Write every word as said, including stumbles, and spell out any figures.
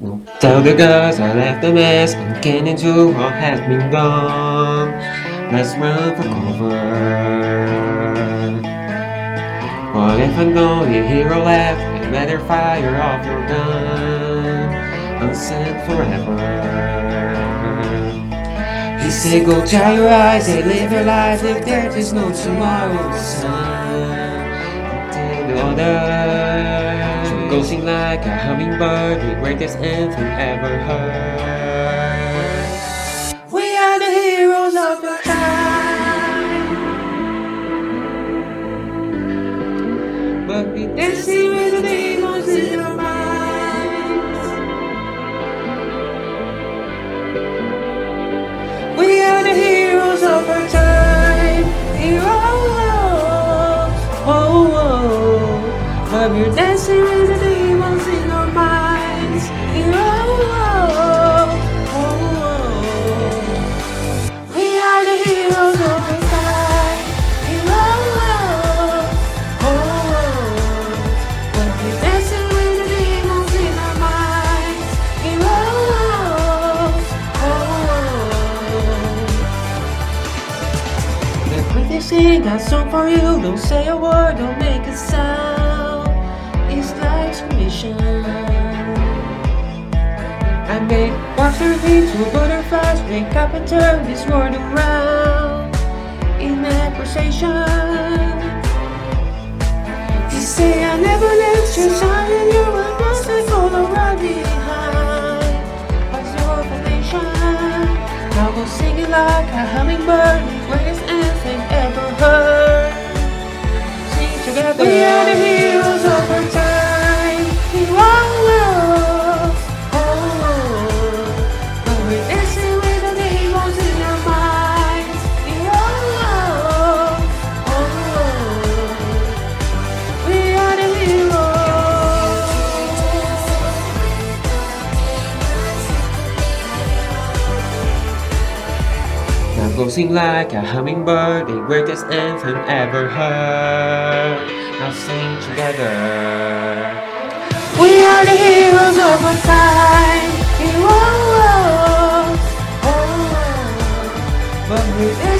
Tell the girls I left the mess and get into what has been done. Let's run for cover. What if I'm the only hero left? You better fire off your gun. Unsent forever. He said, go dry your eyes and live your life if there is no tomorrow, son. Take the order. Go sing like a hummingbird, the greatest anthem ever heard. We are the heroes of our time, but we dancing with the demons in our minds. We are the heroes of our time, heroes. Oh, oh. But we're dancing with the demons in our minds. Oh, oh, oh. We are the heroes of the time. Oh, oh. But we're dancing with the demons in our minds. Oh, oh. Let me sing a song for you. Don't say a word, don't make a sound. It's life's mission. I make water into butterflies, wake up and turn this world around. In appreciation, you say I never let you shine, and you will once I follow right behind. What's your foundation? Now go singing like a hummingbird, the greatest anthem ever heard. Sing together. We are the heroes of our time. Now go sing like a hummingbird, the greatest anthem ever heard. Now sing together. We are the heroes of our time. Heroes. Oh, but we